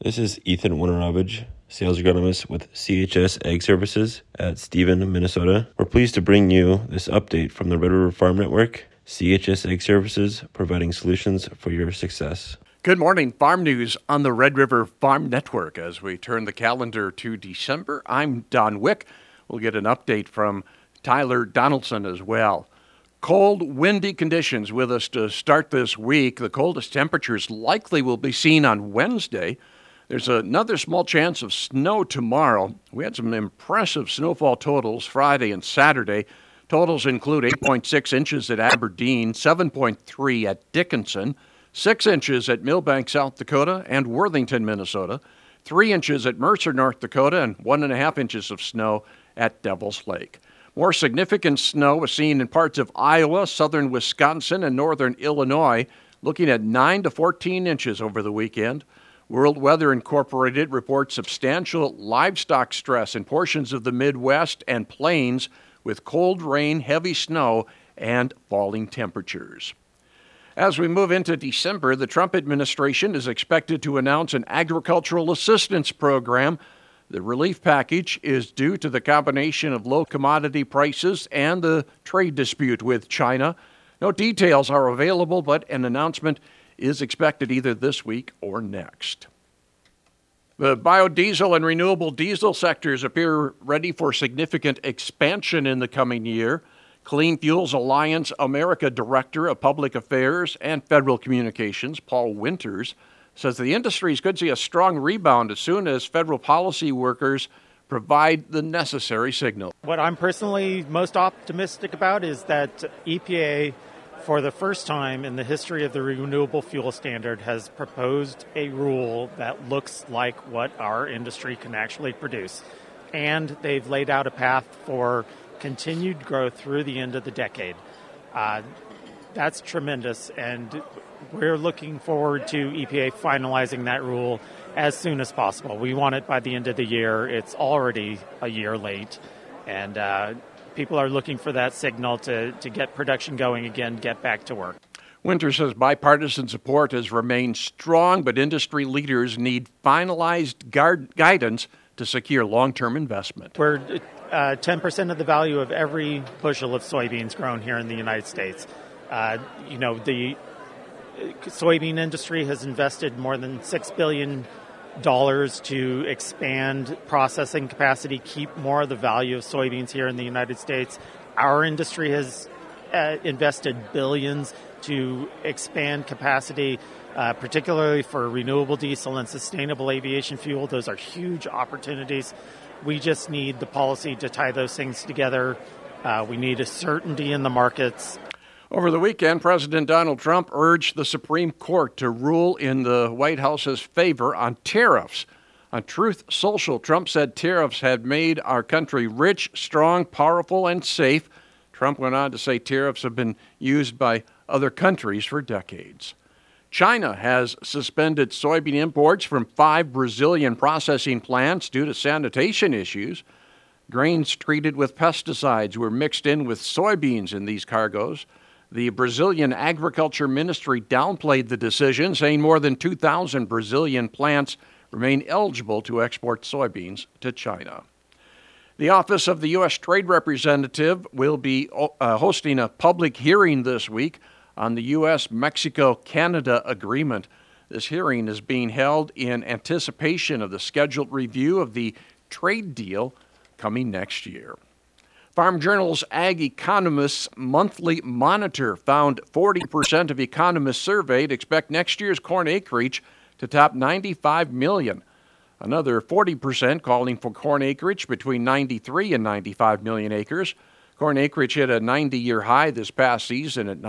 This is Ethan Winorovich, sales agronomist with CHS Ag Services at Stephen, Minnesota. We're pleased to bring you this update from the Red River Farm Network. CHS Ag Services, providing solutions for your success. Good morning, Farm News on the Red River Farm Network. As we turn the calendar to December, I'm Don Wick. We'll get an update from Tyler Donaldson as well. Cold, windy conditions with us to start this week. The coldest temperatures likely will be seen on Wednesday. There's another small chance of snow tomorrow. We had some impressive snowfall totals Friday and Saturday. Totals include 8.6 inches at Aberdeen, 7.3 at Dickinson, 6 inches at Millbank, South Dakota, and Worthington, Minnesota, 3 inches at Mercer, North Dakota, and 1.5 inches of snow at Devil's Lake. More significant snow was seen in parts of Iowa, southern Wisconsin, and northern Illinois, looking at 9 to 14 inches over the weekend. World Weather Incorporated reports substantial livestock stress in portions of the Midwest and Plains with cold rain, heavy snow, and falling temperatures. As we move into December, the Trump administration is expected to announce an agricultural assistance program. The relief package is due to the combination of low commodity prices and the trade dispute with China. No details are available, but an announcement is expected either this week or next. The biodiesel and renewable diesel sectors appear ready for significant expansion in the coming year. Clean Fuels Alliance America Director of Public Affairs and Federal Communications, Paul Winters, says the industries could see a strong rebound as soon as federal policy workers provide the necessary signal. What I'm personally most optimistic about is that EPA, for the first time in the history of the renewable fuel standard, has proposed a rule that looks like what our industry can actually produce. And they've laid out a path for continued growth through the end of the decade. That's tremendous, and we're looking forward to EPA finalizing that rule as soon as possible. We want it by the end of the year. It's already a year late, and people are looking for that signal to get production going again, get back to work. Winter says bipartisan support has remained strong, but industry leaders need finalized guidance to secure long-term investment. We're 10% of the value of every bushel of soybeans grown here in the United States. The soybean industry has invested more than $6 billion to expand processing capacity, keep more of the value of soybeans here in the United States. Our industry has invested billions to expand capacity, particularly for renewable diesel and sustainable aviation fuel. Those are huge opportunities. We just need the policy to tie those things together. We need a certainty in the markets. Over the weekend, President Donald Trump urged the Supreme Court to rule in the White House's favor on tariffs. On Truth Social, Trump said tariffs had made our country rich, strong, powerful, and safe. Trump went on to say tariffs have been used by other countries for decades. China has suspended soybean imports from 5 Brazilian processing plants due to sanitation issues. Grains treated with pesticides were mixed in with soybeans in these cargoes. The Brazilian Agriculture Ministry downplayed the decision, saying more than 2,000 Brazilian plants remain eligible to export soybeans to China. The Office of the U.S. Trade Representative will be hosting a public hearing this week on the U.S.-Mexico-Canada agreement. This hearing is being held in anticipation of the scheduled review of the trade deal coming next year. Farm Journal's Ag Economists Monthly Monitor found 40% of economists surveyed expect next year's corn acreage to top 95 million. Another 40% calling for corn acreage between 93 and 95 million acres. Corn acreage hit a 90-year high this past season at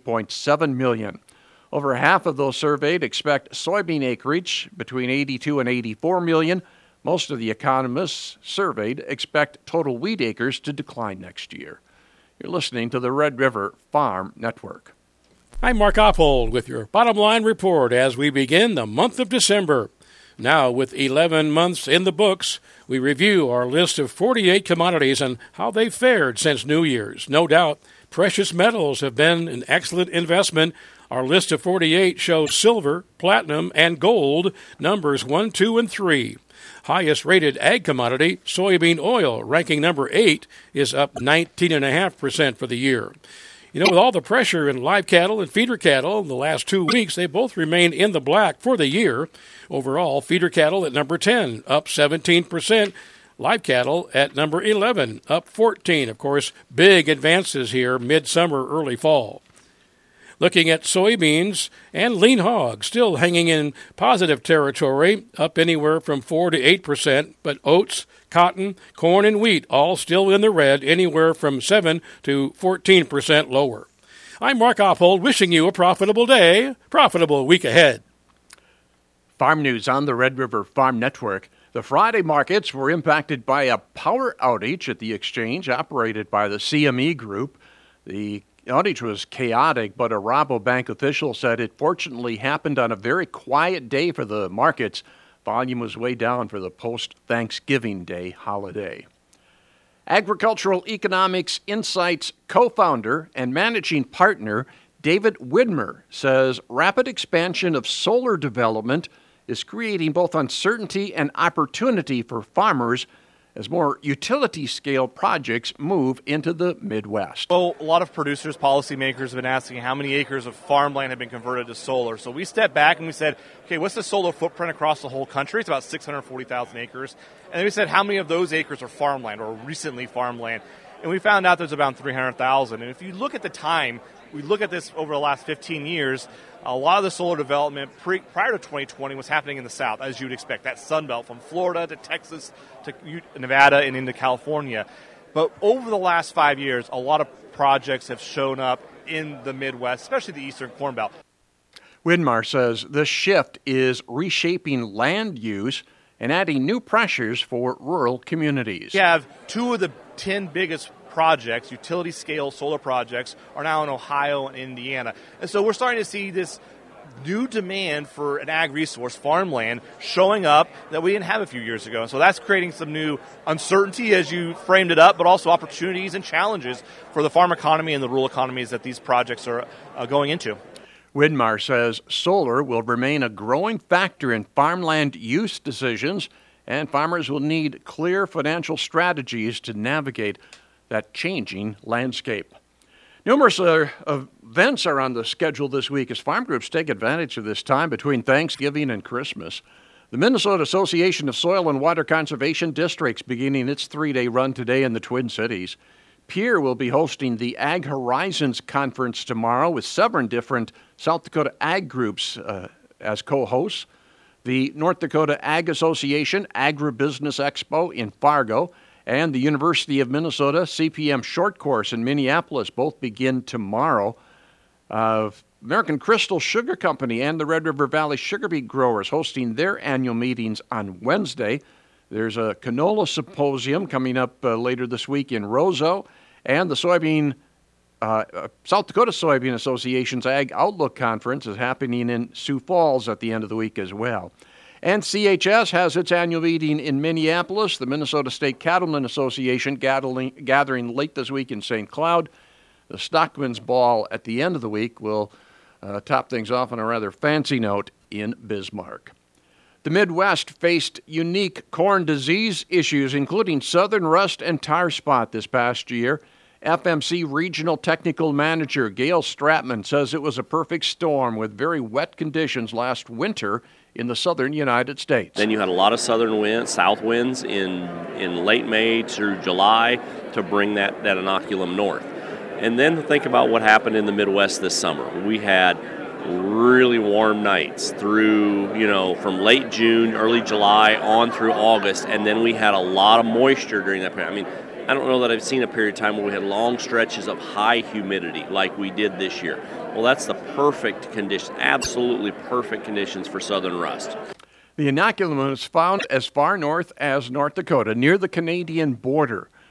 98.7 million. Over half of those surveyed expect soybean acreage between 82 and 84 million. Most of the economists surveyed expect total wheat acres to decline next year. You're listening to the Red River Farm Network. I'm Mark Oppold with your bottom line report as we begin the month of December. Now, with 11 months in the books, we review our list of 48 commodities and how they've fared since New Year's. No doubt, precious metals have been an excellent investment Our list of 48 shows silver, platinum, and gold, numbers 1, 2, and 3. Highest rated ag commodity, soybean oil, ranking number 8, is up 19.5% for the year. You know, with all the pressure in live cattle and feeder cattle in the last 2 weeks, they both remain in the black for the year. Overall, feeder cattle at number 10, up 17%. Live cattle at number 11, up 14. Of course, big advances here, midsummer, early fall. Looking at soybeans and lean hog, still hanging in positive territory, up anywhere from 4 to 8%, but oats, cotton, corn, and wheat all still in the red, anywhere from 7 to 14% lower. I'm Mark Oppold, wishing you a profitable day, profitable week ahead. Farm news on the Red River Farm Network. The Friday markets were impacted by a power outage at the exchange operated by the CME Group. The outage was chaotic, but a Rabobank official said it fortunately happened on a very quiet day for the markets. Volume was way down for the post-Thanksgiving Day holiday. Agricultural Economics Insights co-founder and managing partner David Widmer says rapid expansion of solar development is creating both uncertainty and opportunity for farmers as more utility-scale projects move into the Midwest. So a lot of producers, policymakers have been asking how many acres of farmland have been converted to solar. So we stepped back and we said, okay, what's the solar footprint across the whole country? It's about 640,000 acres. And then we said, how many of those acres are farmland or recently farmland? And we found out there's about 300,000. And if you look at the time, we look at this over the last 15 years, a lot of the solar development prior to 2020 was happening in the South, as you'd expect. That Sun Belt from Florida to Texas to Nevada and into California. But over the last 5 years, a lot of projects have shown up in the Midwest, especially the Eastern Corn Belt. Widmar says this shift is reshaping land use and adding new pressures for rural communities. We have 2 of the 10 biggest projects, utility-scale solar projects, are now in Ohio and Indiana. And so we're starting to see this new demand for an ag resource, farmland, showing up that we didn't have a few years ago. And so that's creating some new uncertainty, as you framed it up, but also opportunities and challenges for the farm economy and the rural economies that these projects are going into. Widmar says solar will remain a growing factor in farmland use decisions, and farmers will need clear financial strategies to navigate that changing landscape. Numerous events are on the schedule this week as farm groups take advantage of this time between Thanksgiving and Christmas. The Minnesota Association of Soil and Water Conservation Districts beginning its 3-day run today in the Twin Cities. Pierre will be hosting the Ag Horizons Conference tomorrow with 7 different South Dakota ag groups as co-hosts. The North Dakota Ag Association Agribusiness Expo in Fargo and the University of Minnesota CPM Short Course in Minneapolis both begin tomorrow. American Crystal Sugar Company and the Red River Valley Sugar Beet Growers hosting their annual meetings on Wednesday. There's a canola symposium coming up later this week in Roseau, and the South Dakota Soybean Association's Ag Outlook Conference is happening in Sioux Falls at the end of the week as well. And CHS has its annual meeting in Minneapolis. The Minnesota State Cattlemen Association gathering late this week in St. Cloud. The Stockman's Ball at the end of the week will top things off on a rather fancy note in Bismarck. The Midwest faced unique corn disease issues, including southern rust and tar spot this past year. FMC Regional Technical Manager Gail Stratman says it was a perfect storm with very wet conditions last winter in the southern United States. Then you had a lot of south winds in late May through July to bring that inoculum north. And then think about what happened in the Midwest this summer. We had really warm nights through, from late June, early July on through August, and then we had a lot of moisture during that period. I mean, I don't know that I've seen a period of time where we had long stretches of high humidity like we did this year. Well, that's the perfect condition, absolutely perfect conditions for southern rust. The inoculum is found as far north as North Dakota, near the Canadian border.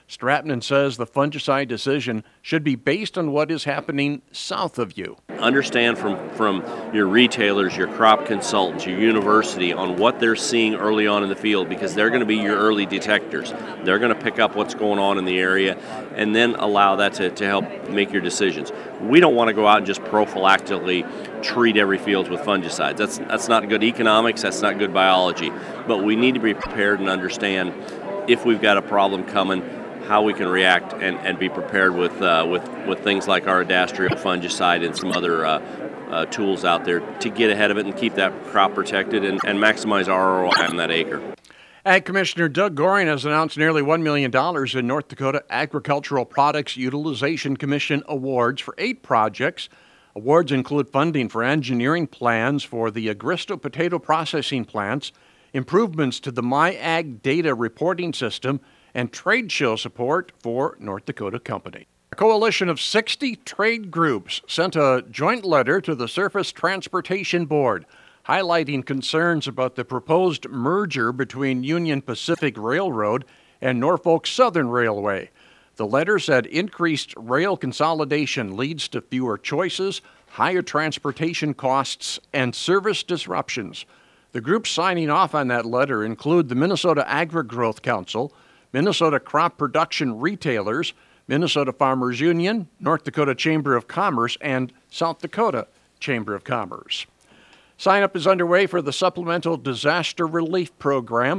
Stratton says the fungicide decision should be based on what is happening south of you. Understand from your retailers, your crop consultants, your university on what they're seeing early on in the field, because they're going to be your early detectors. They're going to pick up what's going on in the area and then allow that to help make your decisions. We don't want to go out and just prophylactically treat every field with fungicides. That's not good economics, that's not good biology. But we need to be prepared and understand if we've got a problem coming, how we can react and be prepared with things like our Adastrio fungicide and some other tools out there to get ahead of it and keep that crop protected and maximize ROI on that acre. Ag Commissioner Doug Goring has announced nearly $1 million in North Dakota Agricultural Products Utilization Commission awards for 8 projects. Awards include funding for engineering plans for the Agristo potato processing plants, improvements to the MyAg data reporting system, and trade show support for North Dakota Company. A coalition of 60 trade groups sent a joint letter to the Surface Transportation Board highlighting concerns about the proposed merger between Union Pacific Railroad and Norfolk Southern Railway. The letter said increased rail consolidation leads to fewer choices, higher transportation costs, and service disruptions. The groups signing off on that letter include the Minnesota Agri-Growth Council, Minnesota Crop Production Retailers, Minnesota Farmers Union, North Dakota Chamber of Commerce, and South Dakota Chamber of Commerce. Sign-up is underway for the Supplemental Disaster Relief Program.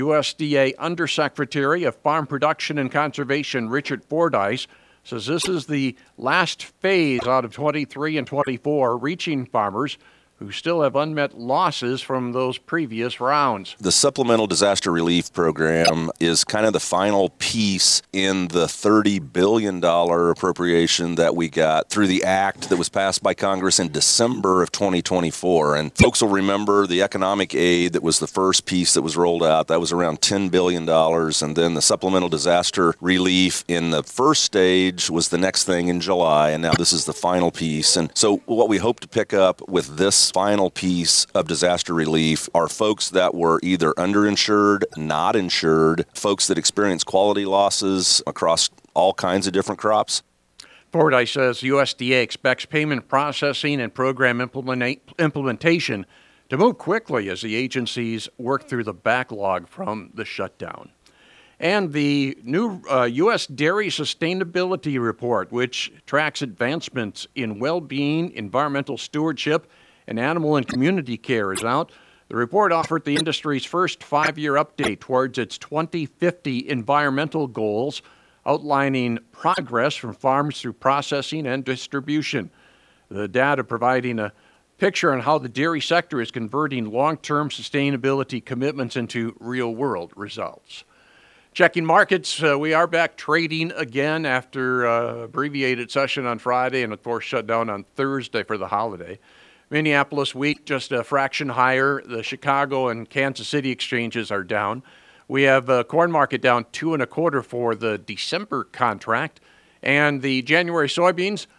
USDA Undersecretary of Farm Production and Conservation Richard Fordyce says this is the last phase out of 23 and 24, reaching farmers who still have unmet losses from those previous rounds. The Supplemental Disaster Relief Program is kind of the final piece in the $30 billion appropriation that we got through the act that was passed by Congress in December of 2024. And folks will remember the economic aid that was the first piece that was rolled out. That was around $10 billion. And then the Supplemental Disaster Relief in the first stage was the next thing in July. And now this is the final piece. And so what we hope to pick up with this final piece of disaster relief are folks that were either underinsured, not insured, folks that experienced quality losses across all kinds of different crops. Fordyce says USDA expects payment processing and program implementation to move quickly as the agencies work through the backlog from the shutdown. And the new U.S. Dairy Sustainability Report, which tracks advancements in well-being, environmental stewardship, and animal and community care, is out. The report offered the industry's first 5-year update towards its 2050 environmental goals, outlining progress from farms through processing and distribution. The data providing a picture on how the dairy sector is converting long-term sustainability commitments into real-world results. Checking markets, we are back trading again after abbreviated session on Friday and, of course, shut down on Thursday for the holiday. Minneapolis wheat just a fraction higher. The Chicago and Kansas City exchanges are down. We have corn market down 2 1/4 for the December contract, and the January soybeans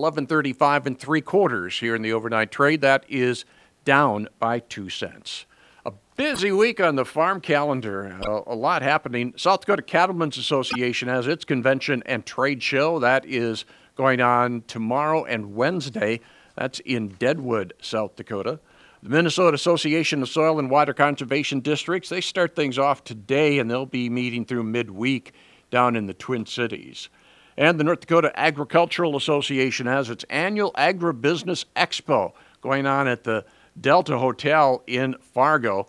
11.35 3/4 here in the overnight trade. That is down by 2 cents. A busy week on the farm calendar. A lot happening. South Dakota Cattlemen's Association has its convention and trade show. That is going on tomorrow and Wednesday. That's in Deadwood, South Dakota. The Minnesota Association of Soil and Water Conservation Districts, they start things off today, and they'll be meeting through midweek down in the Twin Cities. And the North Dakota Agricultural Association has its annual Agribusiness Expo going on at the Delta Hotel in Fargo.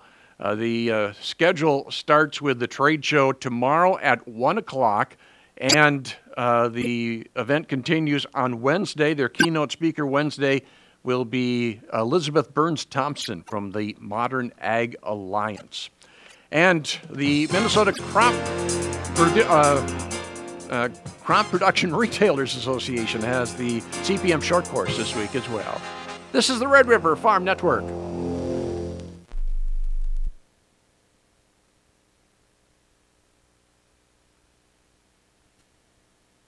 The schedule starts with the trade show tomorrow at 1 o'clock, and the event continues on Wednesday. Their keynote speaker Wednesday will be Elizabeth Burns-Thompson from the Modern Ag Alliance. And the Minnesota Crop Production Retailers Association has the CPM short course this week as well. This is the Red River Farm Network.